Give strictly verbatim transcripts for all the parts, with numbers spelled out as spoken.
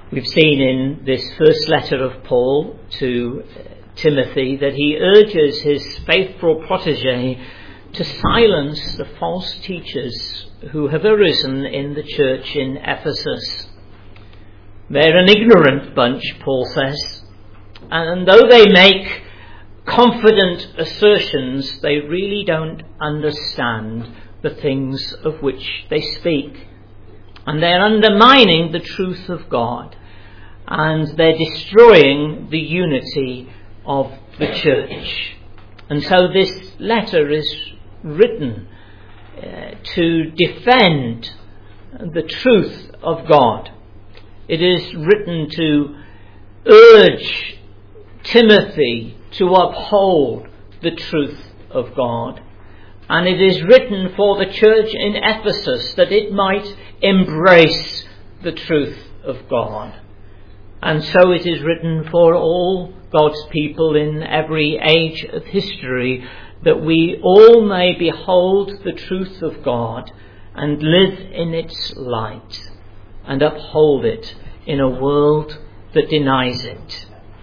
We've seen in this first letter of Paul to Timothy that he urges his faithful protege to silence the false teachers who have arisen in the church in Ephesus. They're an ignorant bunch, Paul says, and though they make confident assertions, they really don't understand the things of which they speak. And they're undermining the truth of God, and they're destroying the unity of the church. And so this letter is written uh, to defend the truth of God. It is written to urge Timothy to uphold the truth of God. And it is written for the church in Ephesus that it might embrace the truth of God. And so it is written for all God's people in every age of history, that we all may behold the truth of God and live in its light and uphold it in a world that denies it.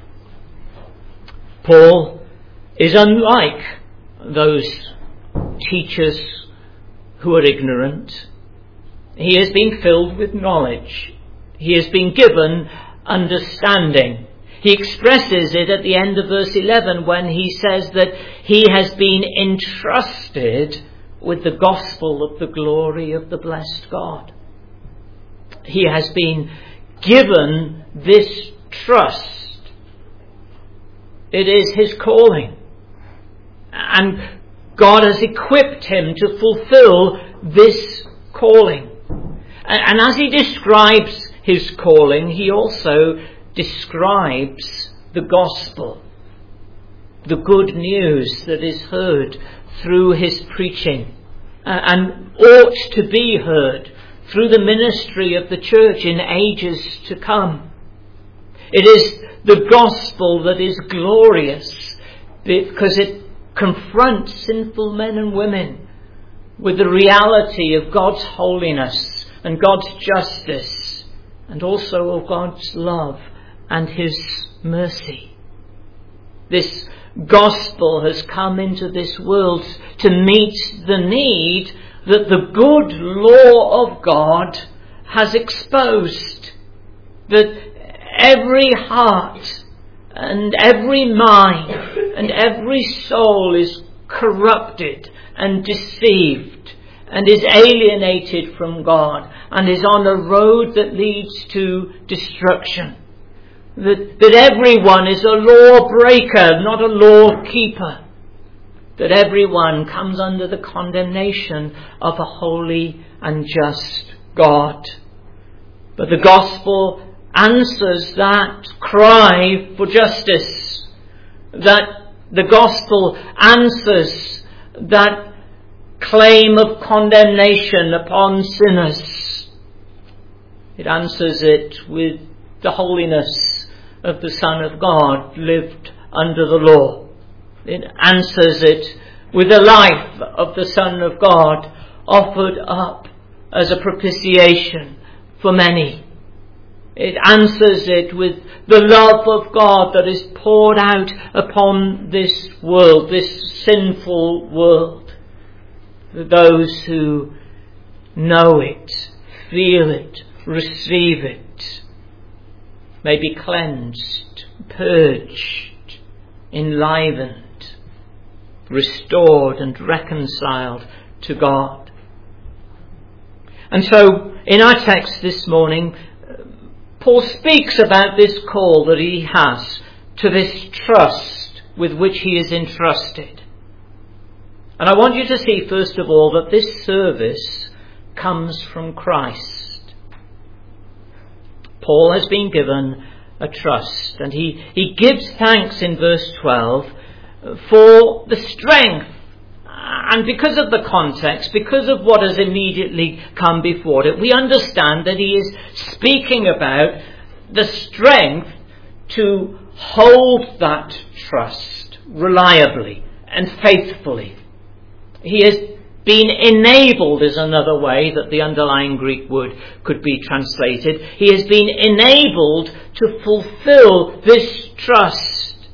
Paul is unlike those teachers who are ignorant. He has been filled with knowledge. He has been given understanding. He expresses it at the end of verse eleven when he says that he has been entrusted with the gospel of the glory of the blessed God. He has been given this trust. It is his calling. And God has equipped him to fulfill this calling. And as he describes his calling, he also describes the gospel, the good news that is heard through his preaching and ought to be heard through the ministry of the church in ages to come. It is the gospel that is glorious because it confronts sinful men and women with the reality of God's holiness and God's justice, and also of God's love and his mercy. This gospel has come into this world to meet the need that the good law of God has exposed, that every heart and every mind and every soul is corrupted and deceived and is alienated from God and is on a road that leads to destruction. That, that everyone is a lawbreaker, not a law keeper. That everyone comes under the condemnation of a holy and just God. But the gospel answers that cry for justice. That the gospel answers that claim of condemnation upon sinners. It answers it with the holiness of the Son of God lived under the law. It answers it with the life of the Son of God offered up as a propitiation for many. It answers it with the love of God that is poured out upon this world, this sinful world. Those who know it, feel it, receive it, may be cleansed, purged, enlivened, restored and reconciled to God. And so, in our text this morning, Paul speaks about this call that he has to this trust with which he is entrusted. And I want you to see, first of all, that this service comes from Christ. Paul has been given a trust, and he, he gives thanks in verse twelve for the strength. And because of the context, because of what has immediately come before it, we understand that he is speaking about the strength to hold that trust reliably and faithfully. He is been enabled is another way that the underlying Greek word could be translated. He has been enabled to fulfill this trust.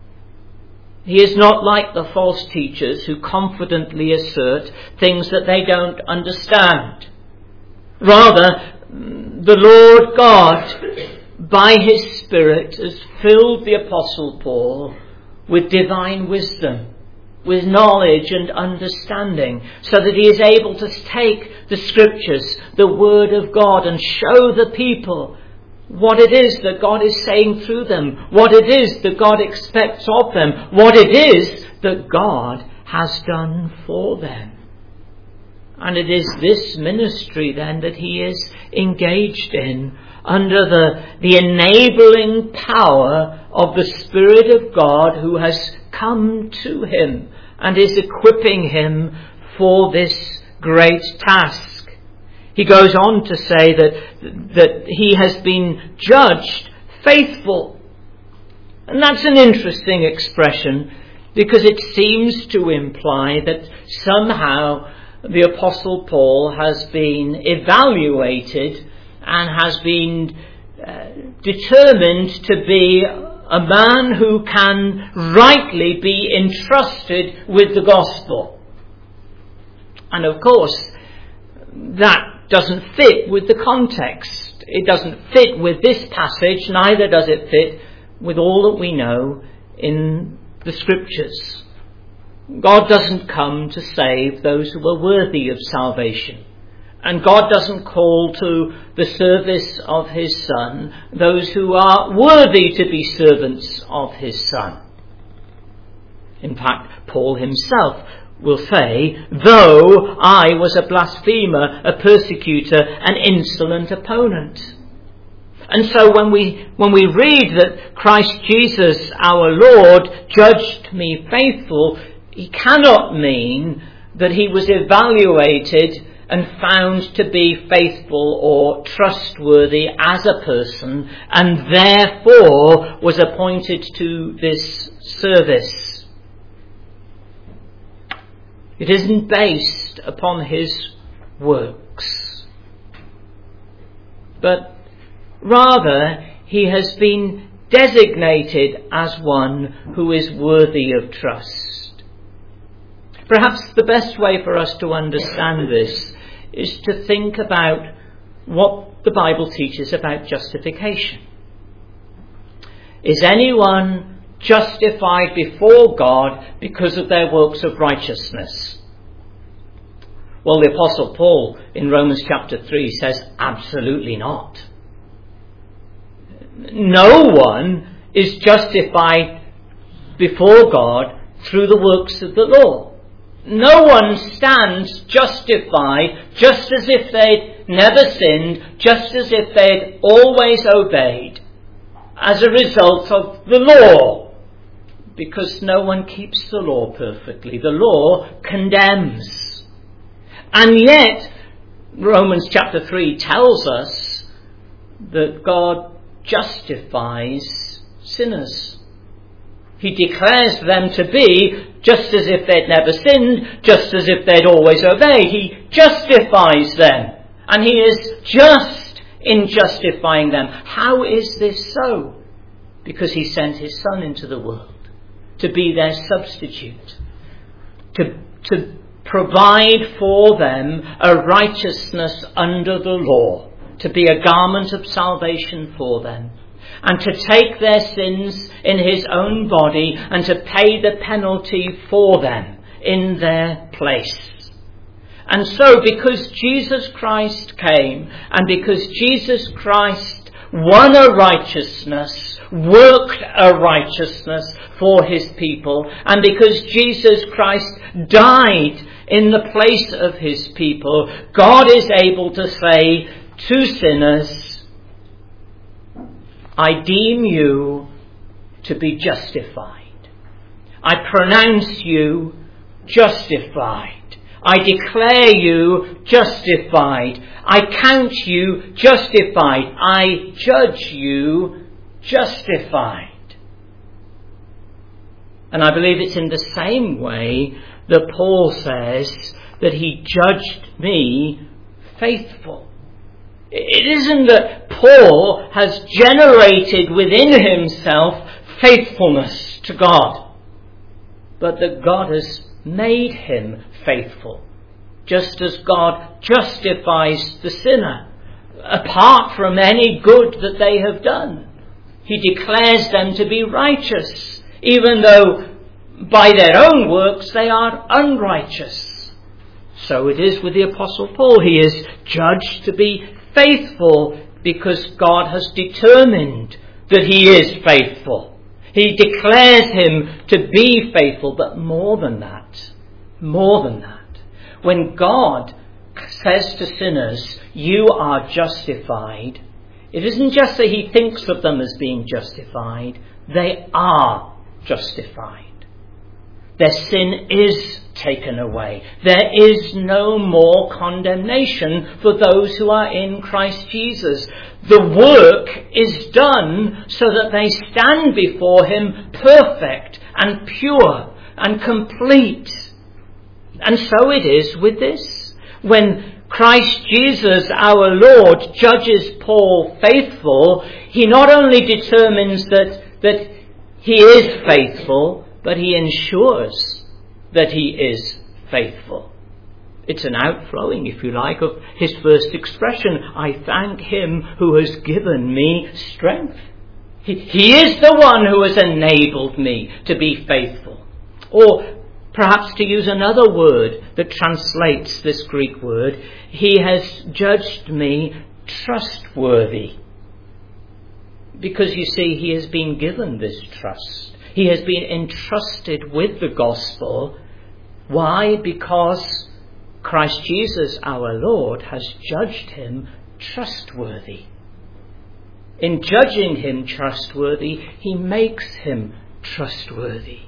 He is not like the false teachers who confidently assert things that they don't understand. Rather, the Lord God, by his Spirit, has filled the Apostle Paul with divine wisdom, with knowledge and understanding, so that he is able to take the Scriptures, the Word of God, and show the people what it is that God is saying through them, what it is that God expects of them, what it is that God has done for them. And it is this ministry then that he is engaged in under the, the enabling power of the Spirit of God, who has come to him and is equipping him for this great task. He goes on to say that, that he has been judged faithful. And that's an interesting expression, because it seems to imply that somehow the Apostle Paul has been evaluated and has been uh, determined to be a man who can rightly be entrusted with the gospel. And of course, that doesn't fit with the context. It doesn't fit with this passage, neither does it fit with all that we know in the Scriptures. God doesn't come to save those who are worthy of salvation. And God doesn't call to the service of his Son those who are worthy to be servants of his Son. In fact, Paul himself will say, though I was a blasphemer, a persecutor, an insolent opponent. And so when we, when we read that Christ Jesus our Lord judged me faithful, he cannot mean that he was evaluated and found to be faithful or trustworthy as a person, and therefore was appointed to this service. It isn't based upon his works, but rather he has been designated as one who is worthy of trust. Perhaps the best way for us to understand this is to think about what the Bible teaches about justification. Is anyone justified before God because of their works of righteousness? Well, the Apostle Paul in Romans chapter three says absolutely not. No one is justified before God through the works of the law. No one stands justified just as if they'd never sinned, just as if they'd always obeyed, as a result of the law. Because no one keeps the law perfectly. The law condemns. And yet, Romans chapter three tells us that God justifies sinners. He declares them to be just as if they'd never sinned, just as if they'd always obeyed. He justifies them. And he is just in justifying them. How is this so? Because he sent his Son into the world to be their substitute, to, to provide for them a righteousness under the law, to be a garment of salvation for them, and to take their sins in his own body and to pay the penalty for them in their place. And so, because Jesus Christ came, and because Jesus Christ won a righteousness, worked a righteousness for his people, and because Jesus Christ died in the place of his people, God is able to say to sinners, I deem you to be justified. I pronounce you justified. I declare you justified. I count you justified. I judge you justified. And I believe it's in the same way that Paul says that he judged me faithful. It isn't that Paul has generated within himself faithfulness to God, but that God has made him faithful, just as God justifies the sinner apart from any good that they have done. He declares them to be righteous, even though by their own works they are unrighteous. So it is with the Apostle Paul. He is judged to be faithful because God has determined that he is faithful. He declares him to be faithful, but more than that, more than that, when God says to sinners, you are justified, it isn't just that he thinks of them as being justified, they are justified. Their sin is taken away. There is no more condemnation for those who are in Christ Jesus. The work is done so that they stand before him perfect and pure and complete. And so it is with this. When Christ Jesus, our Lord, judges Paul faithful, he not only determines that, that he is faithful, but he ensures that he is faithful. It's an outflowing, if you like, of his first expression. I thank him who has given me strength. He, he is the one who has enabled me to be faithful. Or perhaps to use another word that translates this Greek word, he has judged me trustworthy. Because you see, he has been given this trust. He has been entrusted with the gospel. Why? Because Christ Jesus, our Lord, has judged him trustworthy. In judging him trustworthy, he makes him trustworthy.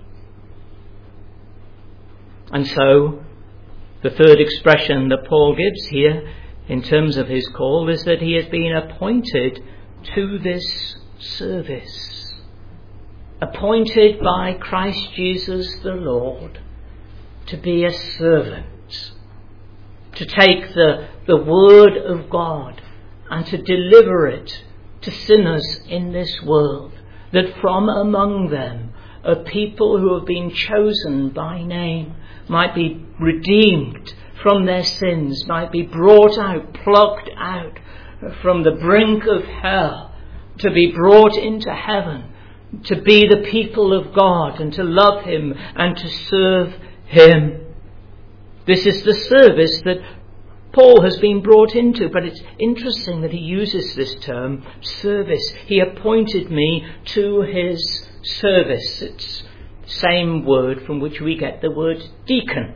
And so, the third expression that Paul gives here in terms of his call is that he has been appointed to this service. Appointed by Christ Jesus the Lord to be a servant, to take the, the word of God and to deliver it to sinners in this world, that from among them a people who have been chosen by name might be redeemed from their sins, might be brought out, plucked out from the brink of hell, to be brought into heaven, to be the people of God and to love him and to serve him. This is the service that Paul has been brought into, but it's interesting that he uses this term, service. He appointed me to his service. It's the same word from which we get the word deacon.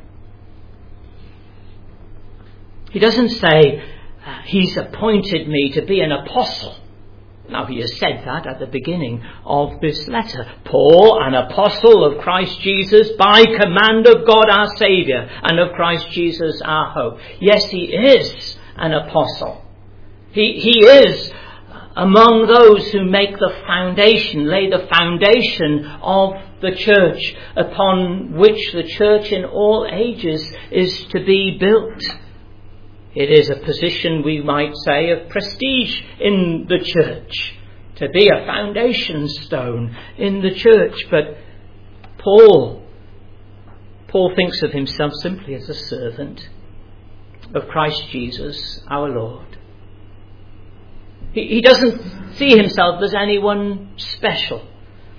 He doesn't say, uh, he's appointed me to be an apostle. Now, he has said that at the beginning of this letter. Paul, an apostle of Christ Jesus, by command of God our Saviour, and of Christ Jesus our hope. Yes, he is an apostle. He, he is among those who make the foundation, lay the foundation of the church, upon which the church in all ages is to be built. It is a position, we might say, of prestige in the church, to be a foundation stone in the church. But Paul, Paul thinks of himself simply as a servant of Christ Jesus, our Lord. He, he doesn't see himself as anyone special.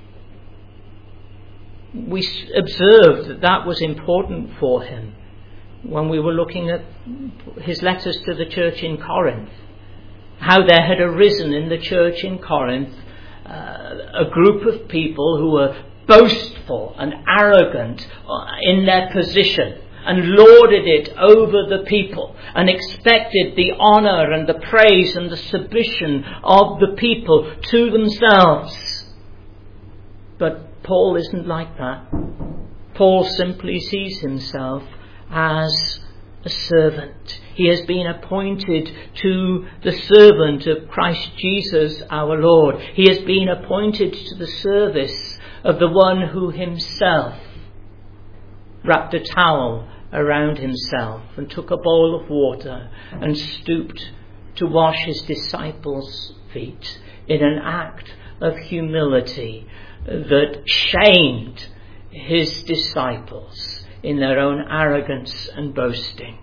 We observed that that was important for him when we were looking at his letters to the church in Corinth, how there had arisen in the church in Corinth uh, a group of people who were boastful and arrogant in their position and lorded it over the people and expected the honour and the praise and the submission of the people to themselves. But Paul isn't like that. Paul simply sees himself as a servant. He has been appointed to the servant of Christ Jesus our Lord. He has been appointed to the service of the one who himself wrapped a towel around himself and took a bowl of water and stooped to wash his disciples' feet in an act of humility that shamed his disciples in their own arrogance and boasting.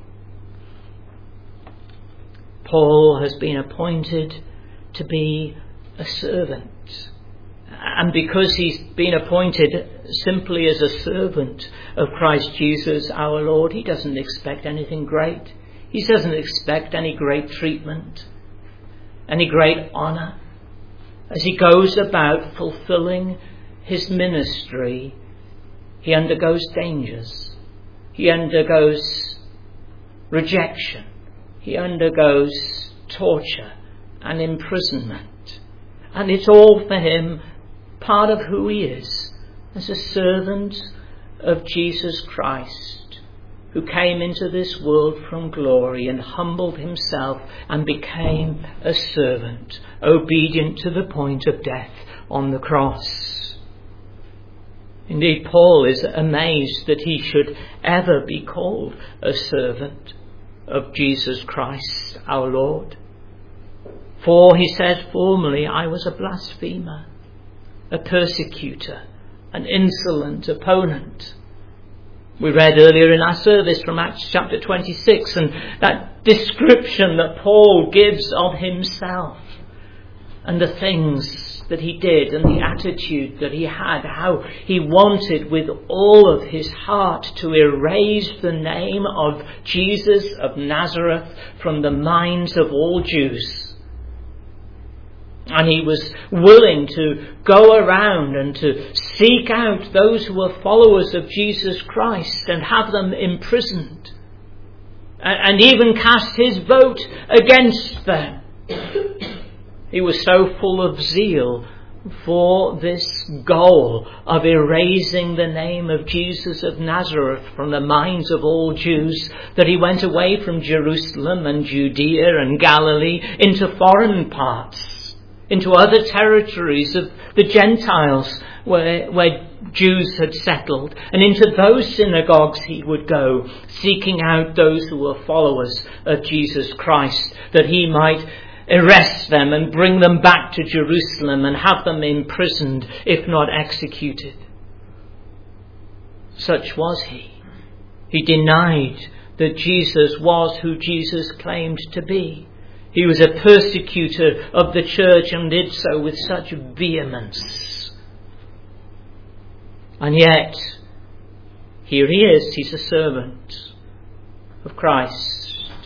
Paul has been appointed to be a servant. And because he's been appointed simply as a servant of Christ Jesus our Lord, he doesn't expect anything great. He doesn't expect any great treatment, any great honour. As he goes about fulfilling his ministry, he undergoes dangers. He undergoes rejection. He undergoes torture and imprisonment. And it's all for him part of who he is as a servant of Jesus Christ, who came into this world from glory and humbled himself and became a servant, obedient to the point of death on the cross. Indeed, Paul is amazed that he should ever be called a servant of Jesus Christ our Lord. For he says formerly, I was a blasphemer, a persecutor, an insolent opponent. We read earlier in our service from Acts chapter twenty-six, and that description that Paul gives of himself and the things that he did and the attitude that he had, how he wanted with all of his heart to erase the name of Jesus of Nazareth from the minds of all Jews. And he was willing to go around and to seek out those who were followers of Jesus Christ and have them imprisoned, and even cast his vote against them. He was so full of zeal for this goal of erasing the name of Jesus of Nazareth from the minds of all Jews that he went away from Jerusalem and Judea and Galilee into foreign parts, into other territories of the Gentiles where, where Jews had settled, and into those synagogues he would go, seeking out those who were followers of Jesus Christ, that he might arrest them and bring them back to Jerusalem and have them imprisoned, if not executed. Such was he. He denied that Jesus was who Jesus claimed to be. He was a persecutor of the church and did so with such vehemence. And yet, here he is, he's a servant of Christ.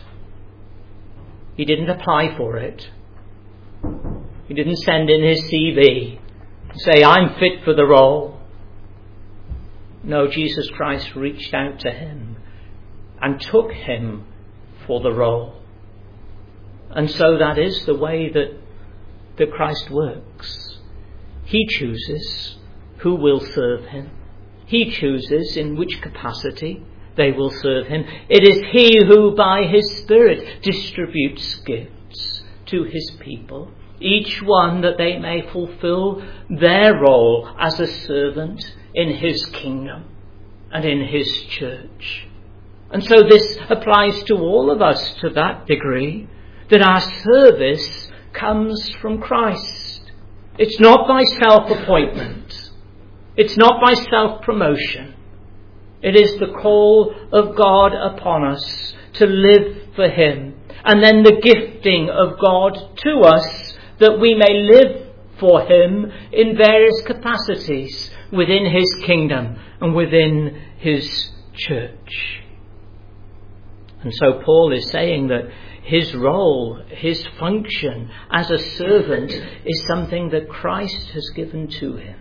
He didn't apply for it. He didn't send in his C V and say, I'm fit for the role. No, Jesus Christ reached out to him and took him for the role. And so that is the way that, that Christ works. He chooses who will serve him. He chooses in which capacity they will serve him. It is he who by his Spirit distributes gifts to his people, each one that they may fulfill their role as a servant in his kingdom and in his church. And so this applies to all of us to that degree, that our service comes from Christ. It's not by self-appointment. It's not by self-promotion. It is the call of God upon us to live for him, and then the gifting of God to us that we may live for him in various capacities within his kingdom and within his church. And so Paul is saying that his role, his function as a servant is something that Christ has given to him.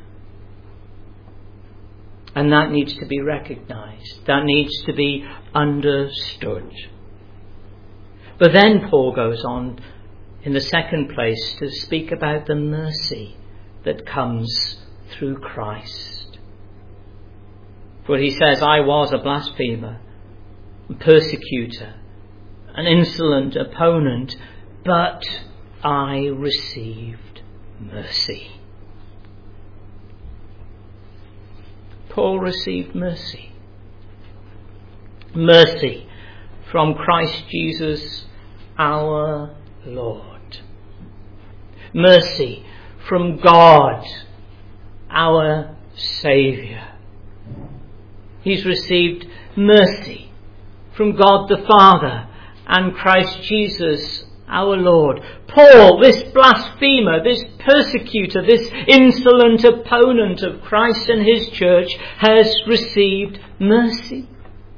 And that needs to be recognized. That needs to be understood. But then Paul goes on in the second place to speak about the mercy that comes through Christ. For he says, I was a blasphemer, a persecutor, an insolent opponent, but I received mercy. Paul received mercy. Mercy from Christ Jesus our Lord. Mercy from God our Saviour. He's received mercy from God the Father and Christ Jesus our Lord. Paul, this blasphemer, this persecutor, this insolent opponent of Christ and his church, has received mercy.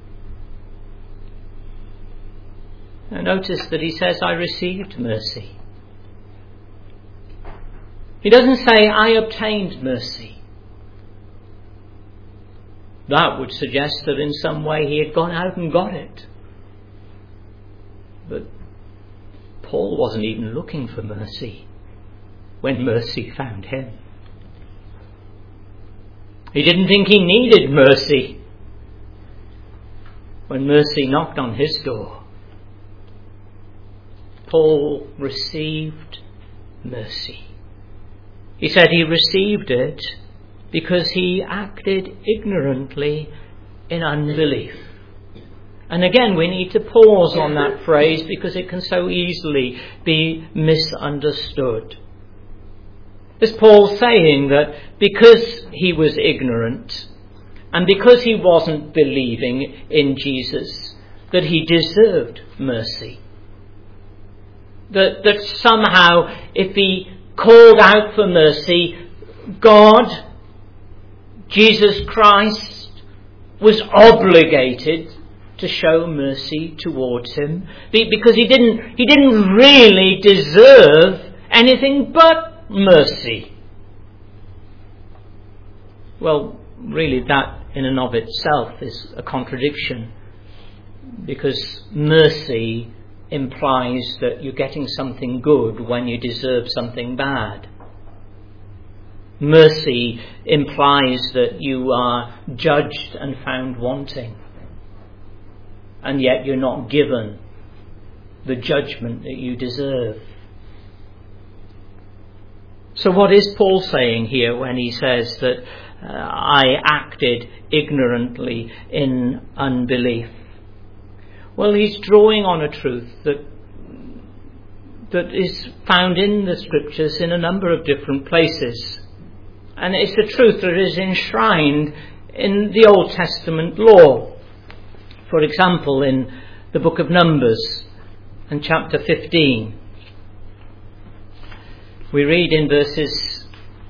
Now notice that he says, I received mercy. He doesn't say, I obtained mercy. That would suggest that in some way he had gone out and got it. But Paul wasn't even looking for mercy when mercy found him. He didn't think he needed mercy when mercy knocked on his door. Paul received mercy. He said he received it because he acted ignorantly in unbelief. And again, we need to pause on that phrase because it can so easily be misunderstood. Is Paul saying that because he was ignorant and because he wasn't believing in Jesus, that he deserved mercy? That, that somehow, if he called out for mercy, God, Jesus Christ, was obligated to show mercy towards him because he didn't he didn't really deserve anything but mercy. Well, really that in and of itself is a contradiction, because mercy implies that you're getting something good when you deserve something bad. Mercy implies that you are judged and found wanting, and yet you're not given the judgment that you deserve. So what is Paul saying here when he says that uh, I acted ignorantly in unbelief? Well, he's drawing on a truth that that is found in the scriptures in a number of different places. And it's a truth that is enshrined in the Old Testament law. For example, in the book of Numbers, in chapter fifteen, we read in verses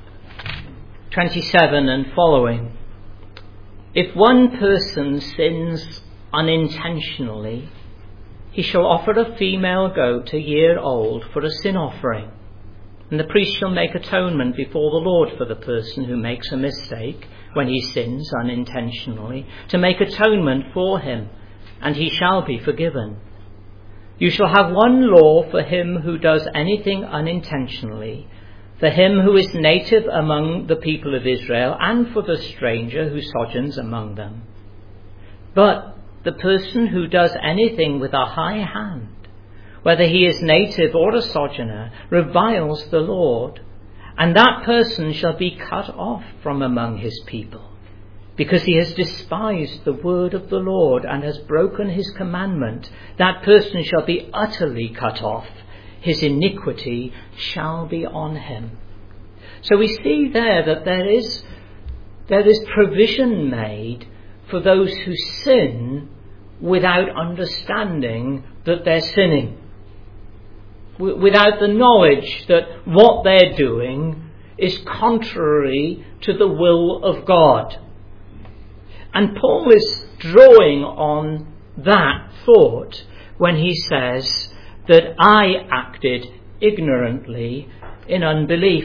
twenty-seven and following, if one person sins unintentionally, he shall offer a female goat a year old for a sin offering, and the priest shall make atonement before the Lord for the person who makes a mistake when he sins unintentionally, to make atonement for him, and he shall be forgiven. You shall have one law for him who does anything unintentionally, for him who is native among the people of Israel, and for the stranger who sojourns among them. But the person who does anything with a high hand, whether he is native or a sojourner, reviles the Lord, and that person shall be cut off from among his people, because he has despised the word of the Lord and has broken his commandment. That person shall be utterly cut off. His iniquity shall be on him. So we see there that there is, there is provision made for those who sin without understanding that they're sinning, without the knowledge that what they're doing is contrary to the will of God. And Paul is drawing on that thought when he says that I acted ignorantly in unbelief.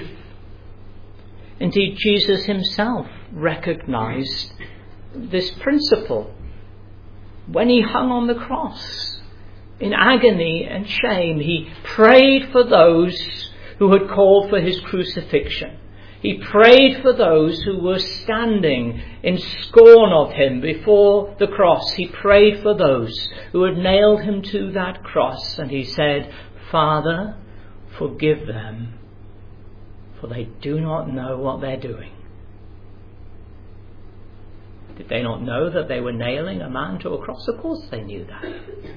Indeed, Jesus himself recognized this principle when he hung on the cross. In agony and shame, he prayed for those who had called for his crucifixion. He prayed for those who were standing in scorn of him before the cross. He prayed for those who had nailed him to that cross. And he said, Father, forgive them, for they do not know what they're doing. Did they not know that they were nailing a man to a cross? Of course they knew that.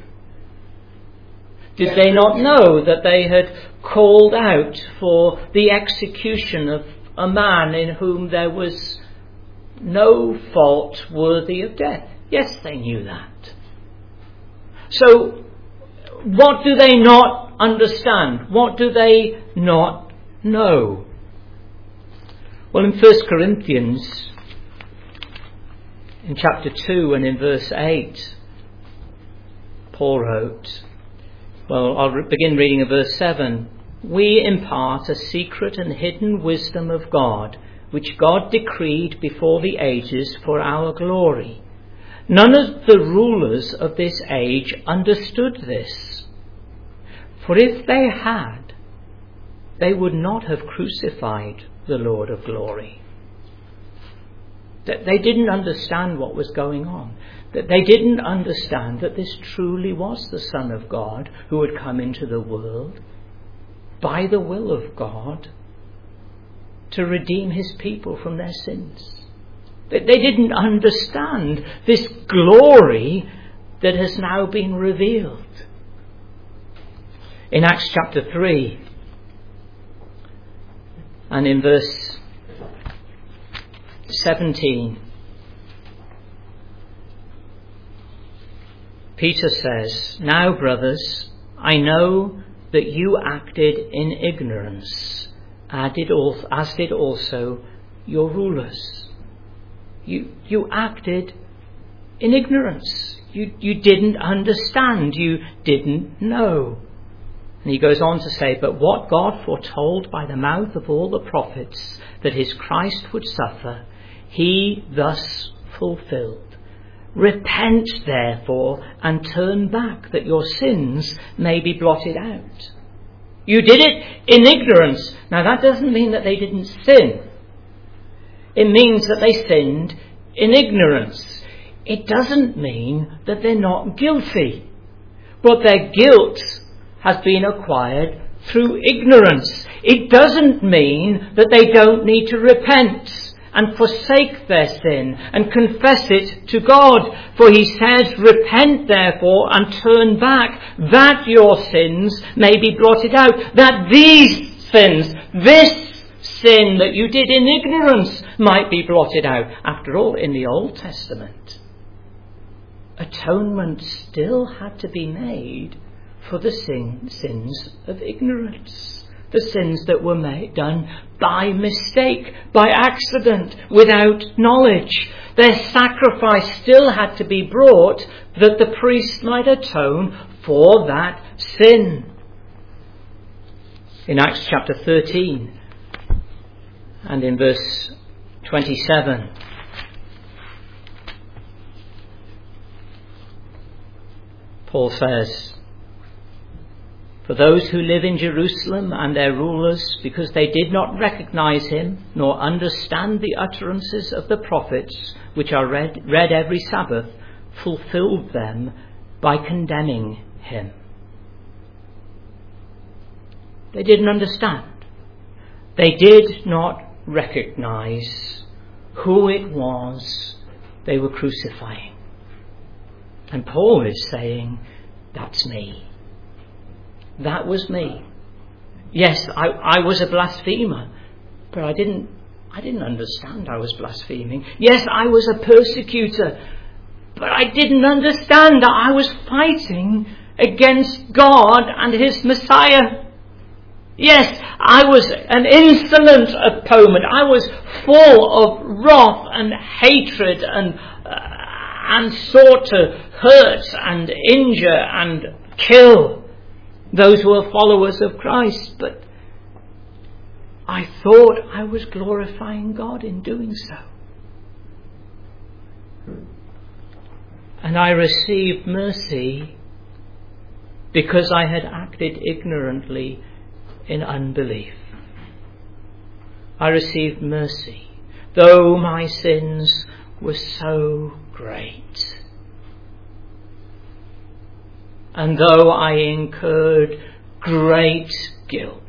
Did they not know that they had called out for the execution of a man in whom there was no fault worthy of death? Yes, they knew that. So, what do they not understand? What do they not know? Well, in First Corinthians, in chapter two and in verse eight, Paul wrote, well, I'll begin reading at verse seven. We impart a secret and hidden wisdom of God, which God decreed before the ages for our glory. None of the rulers of this age understood this. For if they had, they would not have crucified the Lord of glory. That they didn't understand what was going on. That they didn't understand that this truly was the Son of God who had come into the world by the will of God to redeem his people from their sins. That they didn't understand this glory that has now been revealed. In Acts chapter three and in verse seventeen, Peter says, "Now, brothers, I know that you acted in ignorance, as did also your rulers." You, you acted in ignorance. You, you didn't understand. You didn't know. And he goes on to say, "But what God foretold by the mouth of all the prophets, that his Christ would suffer, he thus fulfilled. Repent, therefore, and turn back, that your sins may be blotted out." You did it in ignorance. Now that doesn't mean that they didn't sin. It means that they sinned in ignorance. It doesn't mean that they're not guilty. But their guilt has been acquired through ignorance. It doesn't mean that they don't need to repent and forsake their sin and confess it to God. For he says, "Repent therefore and turn back, that your sins may be blotted out." That these sins, this sin that you did in ignorance, might be blotted out. After all, in the Old Testament, atonement still had to be made for the sin, sins of ignorance. The sins that were made, done by mistake, by accident, without knowledge. Their sacrifice still had to be brought that the priest might atone for that sin. In Acts chapter thirteen and in verse twenty-seven, Paul says, "For those who live in Jerusalem and their rulers, because they did not recognize him, nor understand the utterances of the prophets, which are read, read every Sabbath, fulfilled them by condemning him." They didn't understand. They did not recognize who it was they were crucifying. And Paul is saying, that's me. That was me. Yes, I, I was a blasphemer, but I didn't I didn't understand I was blaspheming. Yes, I was a persecutor, but I didn't understand that I was fighting against God and his Messiah. Yes, I was an insolent opponent. I was full of wrath and hatred and uh, and sought to hurt and injure and kill those who are followers of Christ. But I thought I was glorifying God in doing so. And I received mercy because I had acted ignorantly in unbelief. I received mercy, though my sins were so great. And though I incurred great guilt.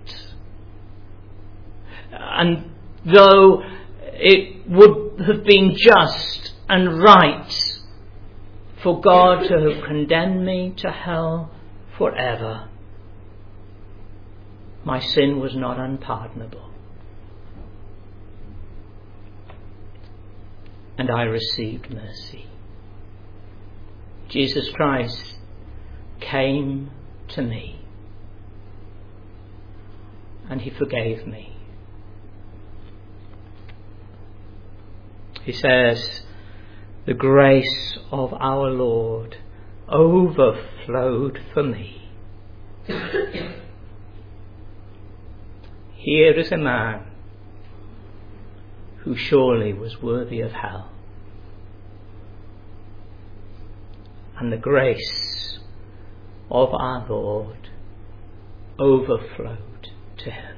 And though it would have been just and right for God to have condemned me to hell forever. My sin was not unpardonable. And I received mercy. Jesus Christ came to me and he forgave me. He says, the grace of our Lord overflowed for me. Here is a man who surely was worthy of hell. And the grace of our Lord overflowed to him.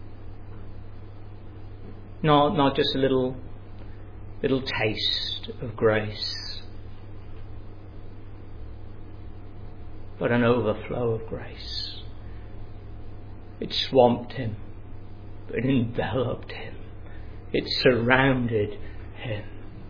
Not, not just a little, little taste of grace, but an overflow of grace. It swamped him. It enveloped him. It surrounded him.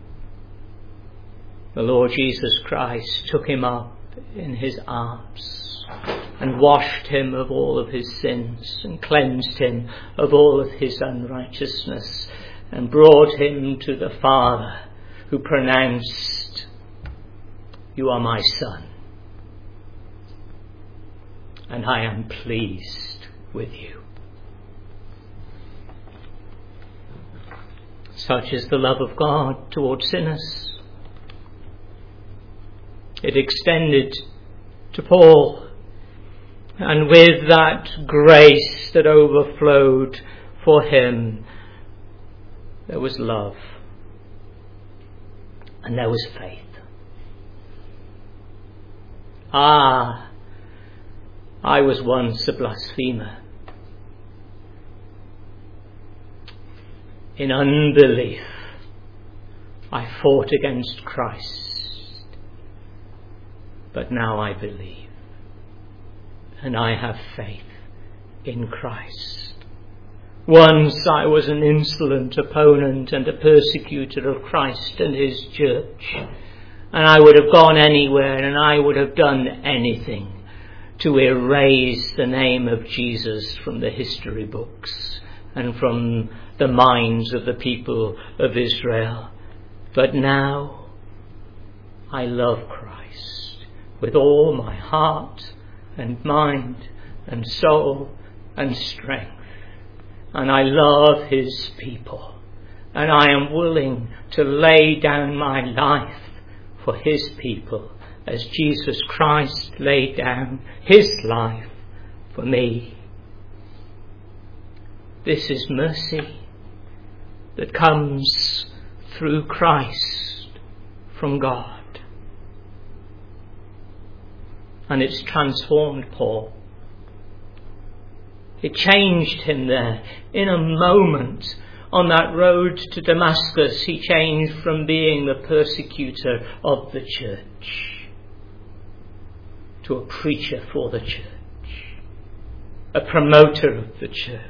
The Lord Jesus Christ took him up in his arms and washed him of all of his sins and cleansed him of all of his unrighteousness and brought him to the Father, who pronounced, "You are my Son, and I am pleased with you." Such is the love of God toward sinners. It extended to Paul, and with that grace that overflowed for him, there was love and there was faith. Ah, I was once a blasphemer. In unbelief, I fought against Christ, but now I believe, and I have faith in Christ. Once I was an insolent opponent and a persecutor of Christ and his church, and I would have gone anywhere and I would have done anything to erase the name of Jesus from the history books and from the minds of the people of Israel. But now I love Christ with all my heart and mind and soul and strength. And I love his people. And I am willing to lay down my life for his people, as Jesus Christ laid down his life for me. This is mercy that comes through Christ from God. And it's transformed Paul. It changed him there. In a moment on that road to Damascus, he changed from being the persecutor of the church to a preacher for the church, a promoter of the church.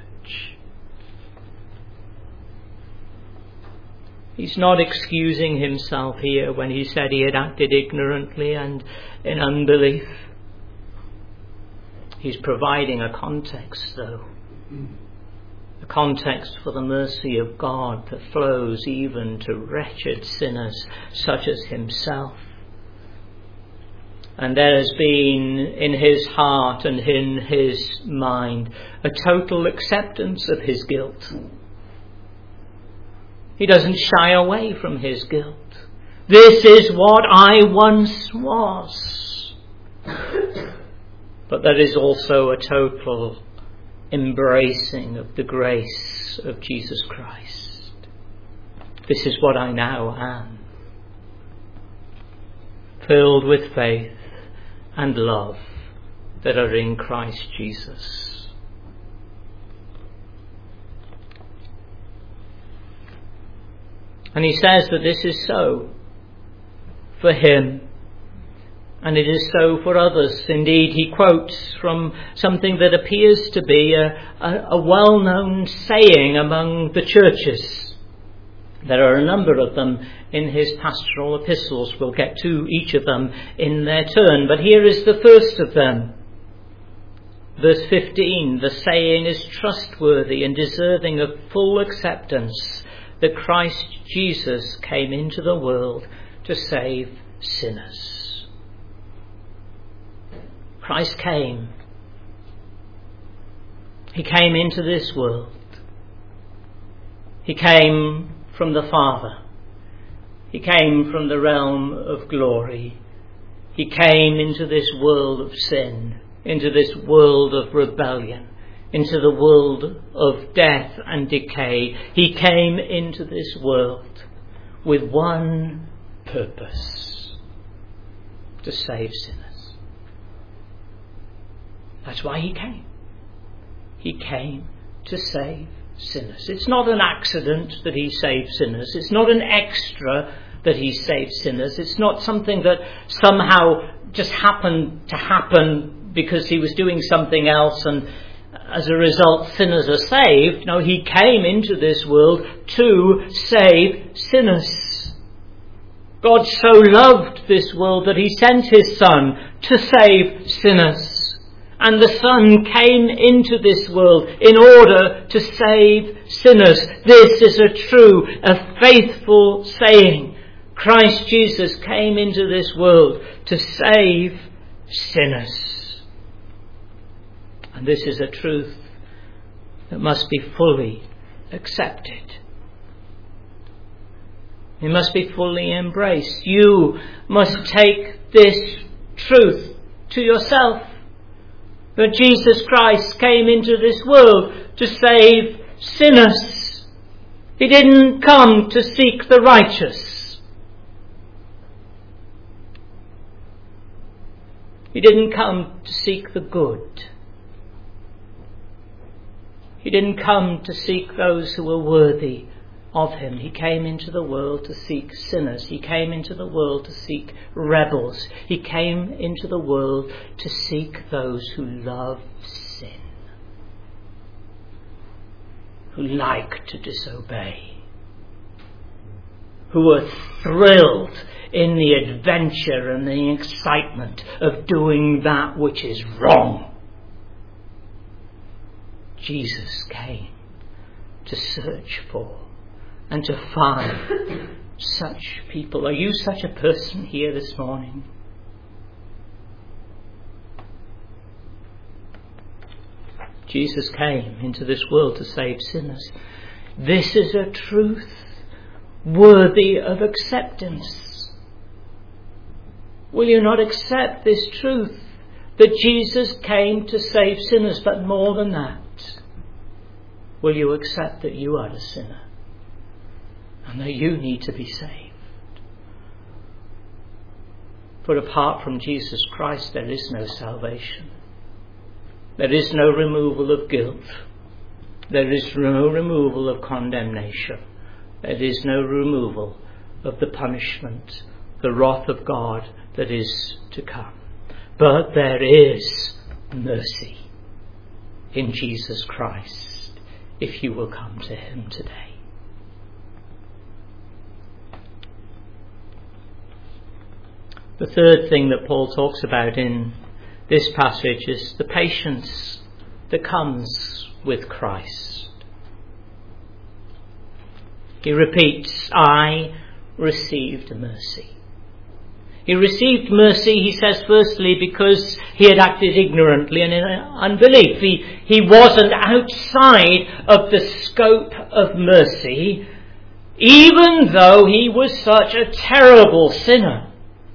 He's not excusing himself here when he said he had acted ignorantly and in unbelief. He's providing a context, though. A context for the mercy of God that flows even to wretched sinners such as himself. And there has been in his heart and in his mind a total acceptance of his guilt. He doesn't shy away from his guilt. This is what I once was. But there is also a total embracing of the grace of Jesus Christ. This is what I now am. Filled with faith and love that are in Christ Jesus. And he says that this is so for him, and it is so for others. Indeed, he quotes from something that appears to be a, a, a well-known saying among the churches. There are a number of them in his pastoral epistles. We'll get to each of them in their turn, but here is the first of them. Verse fifteen, the saying is trustworthy and deserving of full acceptance, that Christ Jesus came into the world to save sinners. Christ came. He came into this world. He came from the Father. He came from the realm of glory. He came into this world of sin, into this world of rebellion, into the world of death and decay. He came into this world with one purpose: to save sinners. That's why he came. He came to save sinners. It's not an accident that he saved sinners. It's not an extra that he saved sinners. It's not something that somehow just happened to happen because he was doing something else and as a result sinners are saved. No, he came into this world to save sinners. God so loved this world that he sent his Son to save sinners. And the Son came into this world in order to save sinners. This is a true, a faithful saying. Christ Jesus came into this world to save sinners. And this is a truth that must be fully accepted. It must be fully embraced. You must take this truth to yourself. That Jesus Christ came into this world to save sinners. He didn't come to seek the righteous. He didn't come to seek the good. He didn't come to seek those who were worthy of him. He came into the world to seek sinners. He came into the world to seek rebels. He came into the world to seek those who love sin, who like to disobey, who are thrilled in the adventure and the excitement of doing that which is wrong. Jesus came to search for and to find such people. Are you such a person here this morning? Jesus came into this world to save sinners. This is a truth worthy of acceptance. Will you not accept this truth that Jesus came to save sinners? But more than that, will you accept that you are a sinner and that you need to be saved? For apart from Jesus Christ, there is no salvation. There is no removal of guilt. There is no removal of condemnation. There is no removal of the punishment, the wrath of God that is to come. But there is mercy in Jesus Christ if you will come to him today. The third thing that Paul talks about in this passage is the patience that comes with Christ. He repeats, I received mercy. He received mercy, he says, firstly, because he had acted ignorantly and in unbelief. He, he wasn't outside of the scope of mercy, even though he was such a terrible sinner.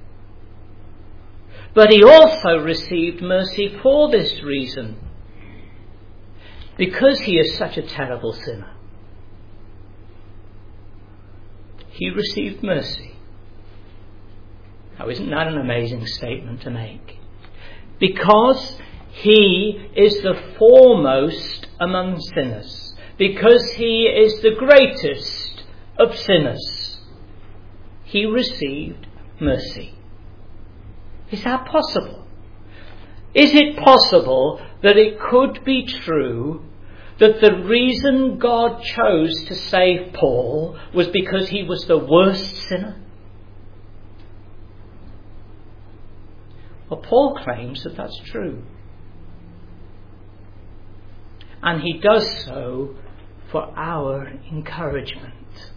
But he also received mercy for this reason. Because he is such a terrible sinner, he received mercy. Now, isn't that an amazing statement to make? Because he is the foremost among sinners. Because he is the greatest of sinners, he received mercy. Is that possible? Is it possible that it could be true that the reason God chose to save Paul was because he was the worst sinner? Well, Paul claims that that's true. And he does so for our encouragement.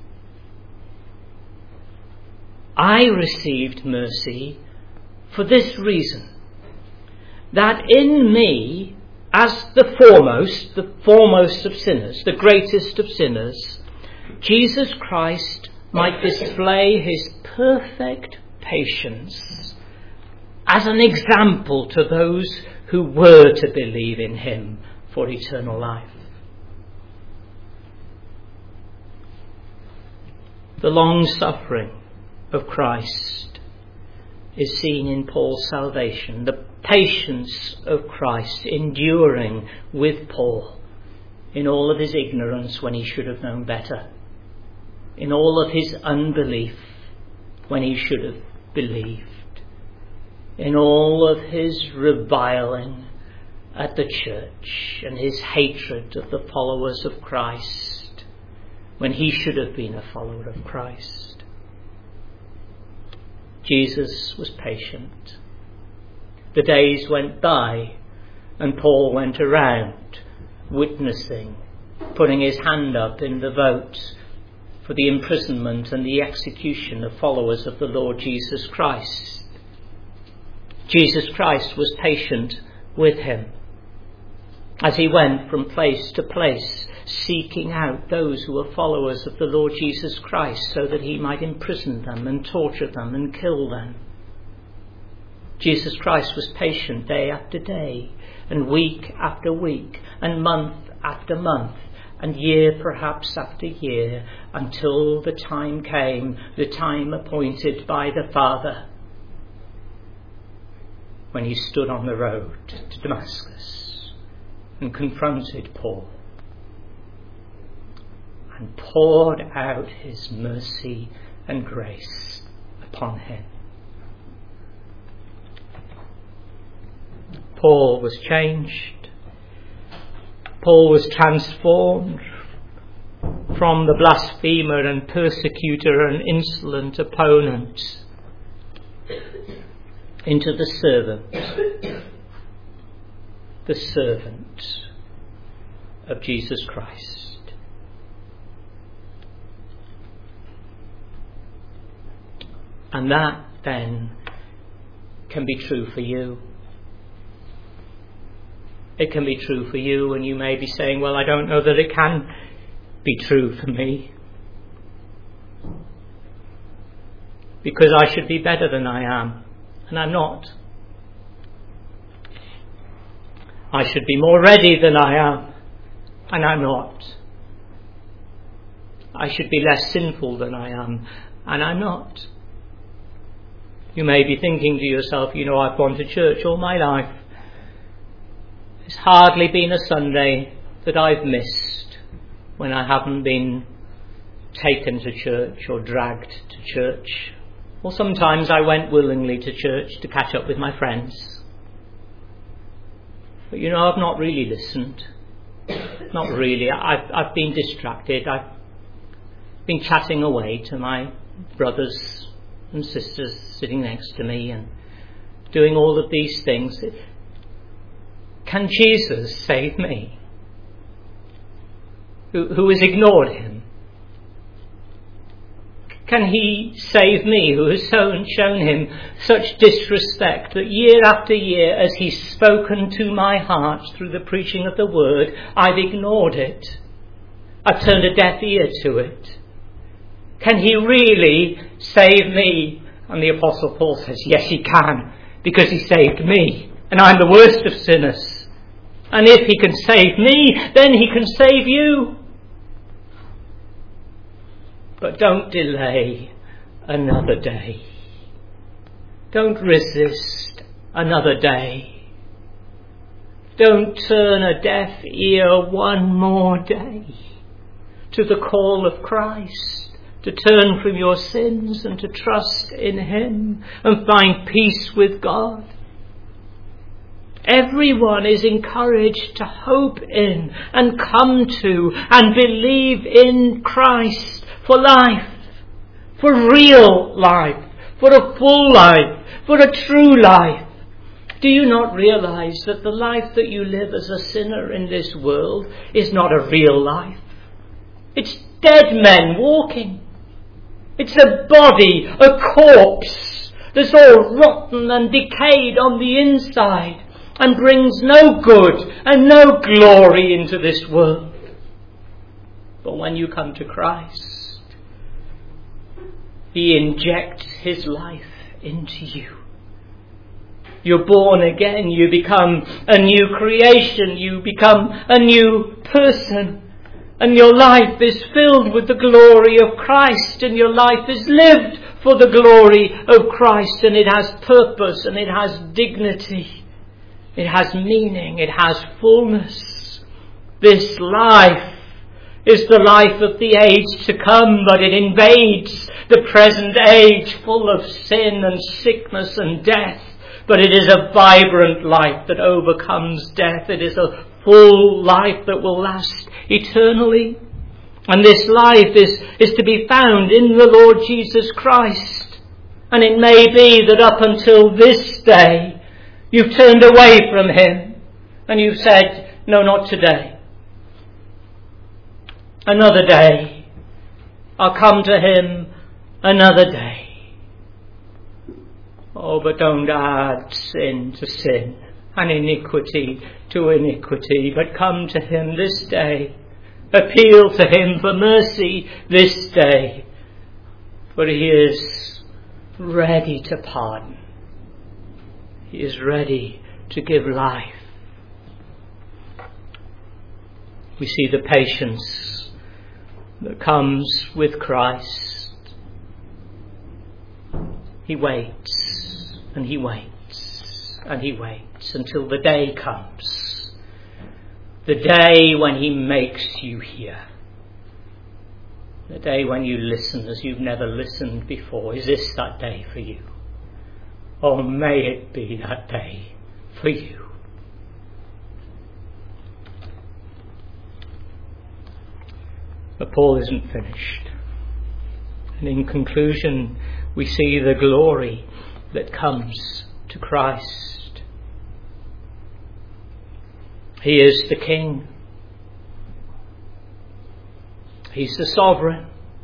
I received mercy for this reason, that in me, as the foremost, the foremost of sinners, the greatest of sinners, Jesus Christ might display his perfect patience as an example to those who were to believe in him for eternal life. The long suffering of Christ is seen in Paul's salvation. The patience of Christ enduring with Paul in all of his ignorance when he should have known better, in all of his unbelief when he should have believed, in all of his reviling at the church and his hatred of the followers of Christ when he should have been a follower of Christ. Jesus was patient. The days went by and Paul went around witnessing, putting his hand up in the vote for the imprisonment and the execution of followers of the Lord Jesus Christ. Jesus Christ was patient with him as he went from place to place, seeking out those who were followers of the Lord Jesus Christ so that he might imprison them and torture them and kill them. Jesus Christ was patient day after day and week after week and month after month and year perhaps after year, until the time came, the time appointed by the Father, when he stood on the road to Damascus and confronted Paul and poured out his mercy and grace upon him. Paul was changed. Paul was transformed from the blasphemer and persecutor and insolent opponent into the servant, the servant of Jesus Christ. And that then can be true for you. It can be true for you, and you may be saying, well, I don't know that it can be true for me, because I should be better than I am, and I'm not. I should be more ready than I am, and I'm not. I should be less sinful than I am, and I'm not. You may be thinking to yourself, you know, I've gone to church all my life. It's hardly been a Sunday that I've missed when I haven't been taken to church or dragged to church. Or sometimes I went willingly to church to catch up with my friends. But you know, I've not really listened. Not really. I've, I've been distracted. I've been chatting away to my brothers and sisters sitting next to me and doing all of these things. Can Jesus save me, who, who has ignored him? Can he save me, who has shown, shown him such disrespect that year after year, as he's spoken to my heart through the preaching of the word, I've ignored it. I've turned a deaf ear to it. Can he really save me? And the Apostle Paul says, yes, he can, because he saved me, and I'm the worst of sinners. And if he can save me, then he can save you. But don't delay another day. Don't resist another day. Don't turn a deaf ear one more day to the call of Christ, to turn from your sins and to trust in him and find peace with God. Everyone is encouraged to hope in and come to and believe in Christ for life, for real life, for a full life, for a true life. Do you not realize that the life that you live as a sinner in this world is not a real life? It's dead men walking. It's a body, a corpse that's all rotten and decayed on the inside and brings no good and no glory into this world. But when you come to Christ, He injects His life into you. You're born again. You become a new creation. You become a new person. And your life is filled with the glory of Christ. And your life is lived for the glory of Christ. And it has purpose and it has dignity. It has meaning. It has fullness. This life is the life of the age to come, but it invades the present age full of sin and sickness and death. But it is a vibrant life that overcomes death. It is a full life that will last eternally. And this life is, is to be found in the Lord Jesus Christ. And it may be that up until this day, you've turned away from Him. And you've said, no, not today. Another day. I'll come to Him another day. Oh, but don't add sin to sin and iniquity to iniquity, but come to Him this day. Appeal to Him for mercy this day, for He is ready to pardon. He is ready to give life. We see the patience that comes with Christ. He waits. And He waits, and He waits until the day comes. The day when He makes you hear. The day when you listen as you've never listened before. Is this that day for you? Oh, may it be that day for you. But Paul isn't finished. And in conclusion, we see the glory that comes to Christ. He is the King. He's the sovereign.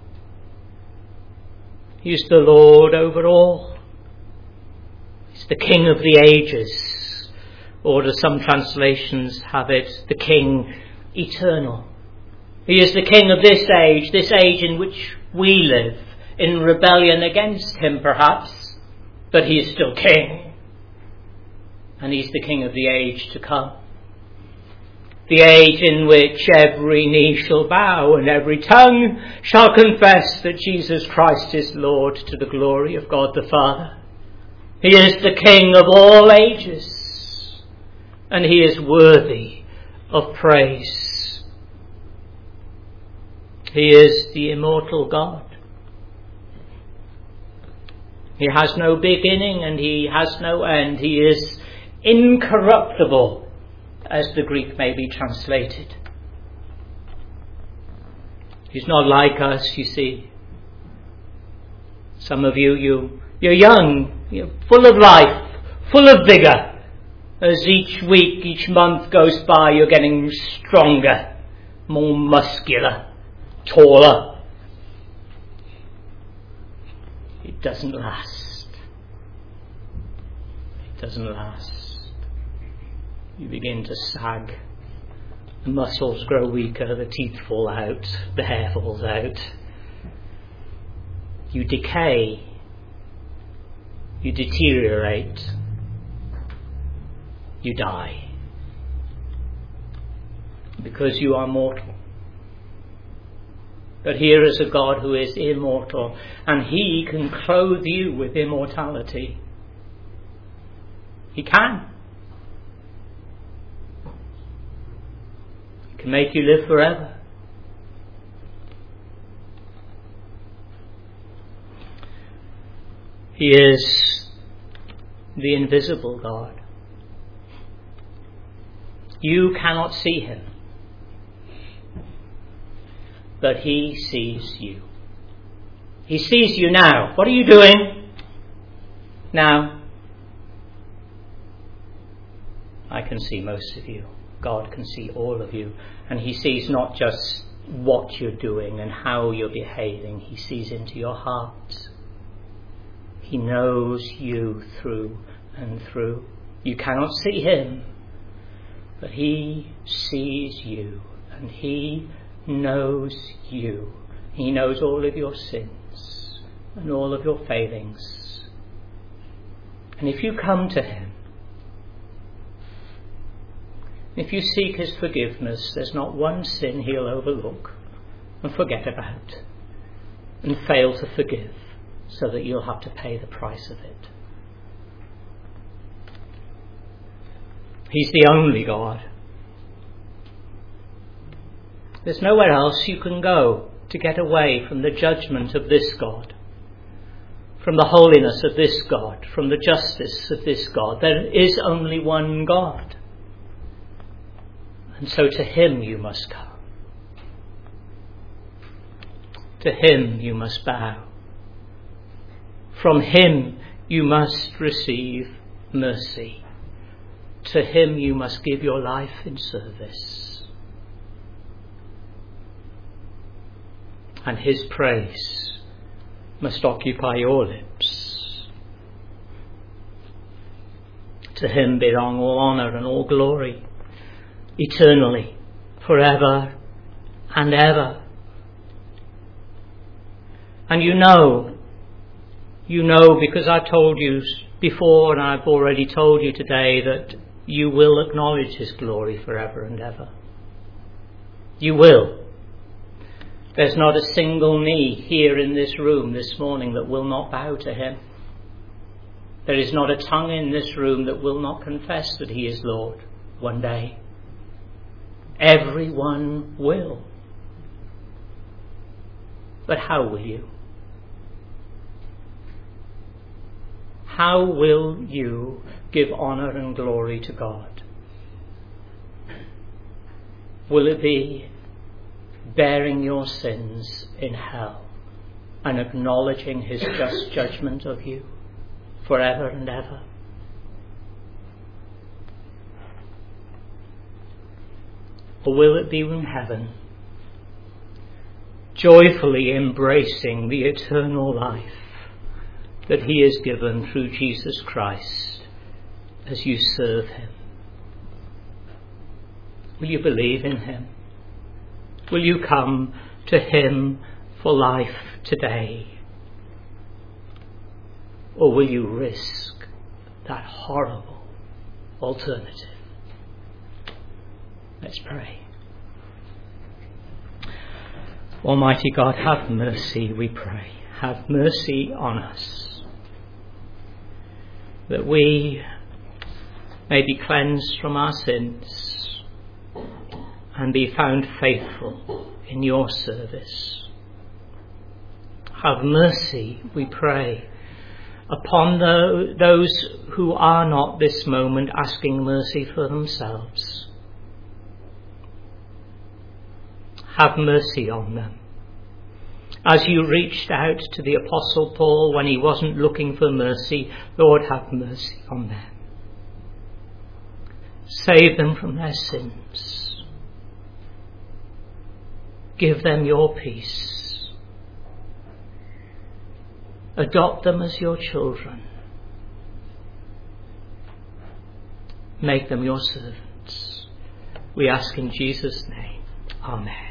He's the Lord over all. He's the King of the ages. Or as some translations have it, the King eternal. He is the King of this age, this age in which we live, in rebellion against Him perhaps. But He is still King. And He's the King of the age to come. The age in which every knee shall bow and every tongue shall confess that Jesus Christ is Lord, to the glory of God the Father. He is the King of all ages. And He is worthy of praise. He is the immortal God. He has no beginning and He has no end. He is incorruptible, as the Greek may be translated. He's not like us, you see. Some of you, you you're young, you're full of life, full of vigour. As each week, each month goes by, you're getting stronger, more muscular, taller. It doesn't last. It doesn't last. You begin to sag. The muscles grow weaker, the teeth fall out, the hair falls out. You decay. You deteriorate. You die. Because you are mortal. But here is a God who is immortal, and He can clothe you with immortality. He can. He can make you live forever. He is the invisible God. You cannot see him, but he sees you. He sees you now. What are you doing now? I can see most of you. God can see all of you. And he sees not just what you're doing and how you're behaving. He sees into your heart. He knows you through and through. You cannot see him, but he sees you, and he knows you. He knows all of your sins and all of your failings. And if you come to him, if you seek his forgiveness, there's not one sin he'll overlook and forget about and fail to forgive, so that you'll have to pay the price of it. He's the only God. There's nowhere else you can go to get away from the judgment of this God, from the holiness of this God, from the justice of this God. There is only one God. And so to him you must come. To him you must bow. From him you must receive mercy. To him you must give your life in service. And his praise must occupy your lips. To him belong all honour and all glory, eternally, forever and ever. And you know, you know because I told you before, and I've already told you today, that you will acknowledge his glory forever and ever. You will. There's not a single knee here in this room this morning that will not bow to him. There is not a tongue in this room that will not confess that he is Lord one day. Everyone will. But how will you? How will you give honour and glory to God? Will it be bearing your sins in hell and acknowledging his just judgment of you forever and ever? Or will it be in heaven, joyfully embracing the eternal life that he has given through Jesus Christ as you serve him? Will you believe in him? Will you come to him for life today? Or will you risk that horrible alternative? Let's pray. Almighty God, have mercy, we pray. Have mercy on us, that we may be cleansed from our sins and be found faithful in your service. Have mercy, we pray, upon the, those who are not this moment asking mercy for themselves. Have mercy on them. As you reached out to the Apostle Paul when he wasn't looking for mercy, Lord, have mercy on them. Save them from their sins. Give them your peace. Adopt them as your children. Make them your servants. We ask in Jesus' name. Amen.